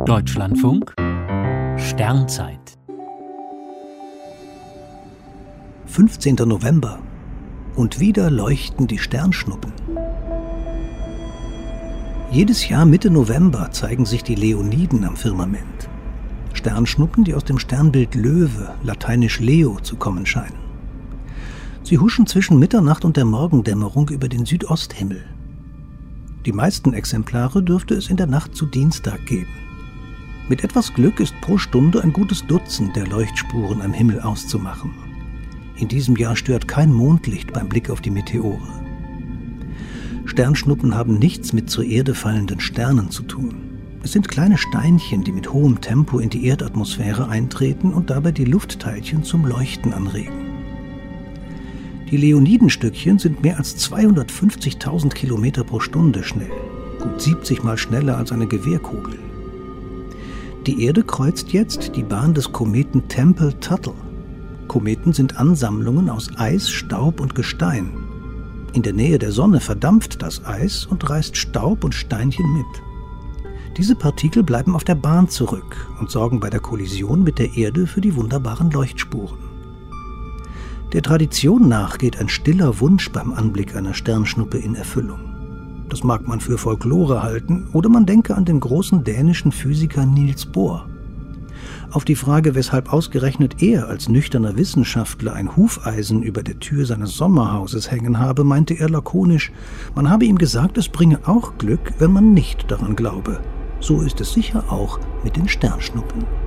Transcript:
Deutschlandfunk Sternzeit 15. November und wieder leuchten die Sternschnuppen. Jedes Jahr Mitte November zeigen sich die Leoniden am Firmament. Sternschnuppen, die aus dem Sternbild Löwe, lateinisch Leo, zu kommen scheinen. Sie huschen zwischen Mitternacht und der Morgendämmerung über den Südosthimmel. Die meisten Exemplare dürfte es in der Nacht zu Dienstag geben. Mit etwas Glück ist pro Stunde ein gutes Dutzend der Leuchtspuren am Himmel auszumachen. In diesem Jahr stört kein Mondlicht beim Blick auf die Meteore. Sternschnuppen haben nichts mit zur Erde fallenden Sternen zu tun. Es sind kleine Steinchen, die mit hohem Tempo in die Erdatmosphäre eintreten und dabei die Luftteilchen zum Leuchten anregen. Die Leonidenstückchen sind mehr als 250.000 Kilometer pro Stunde schnell, gut 70 Mal schneller als eine Gewehrkugel. Die Erde kreuzt jetzt die Bahn des Kometen Tempel-Tuttle. Kometen sind Ansammlungen aus Eis, Staub und Gestein. In der Nähe der Sonne verdampft das Eis und reißt Staub und Steinchen mit. Diese Partikel bleiben auf der Bahn zurück und sorgen bei der Kollision mit der Erde für die wunderbaren Leuchtspuren. Der Tradition nach geht ein stiller Wunsch beim Anblick einer Sternschnuppe in Erfüllung. Das mag man für Folklore halten oder man denke an den großen dänischen Physiker Niels Bohr. Auf die Frage, weshalb ausgerechnet er als nüchterner Wissenschaftler ein Hufeisen über der Tür seines Sommerhauses hängen habe, meinte er lakonisch, man habe ihm gesagt, es bringe auch Glück, wenn man nicht daran glaube. So ist es sicher auch mit den Sternschnuppen.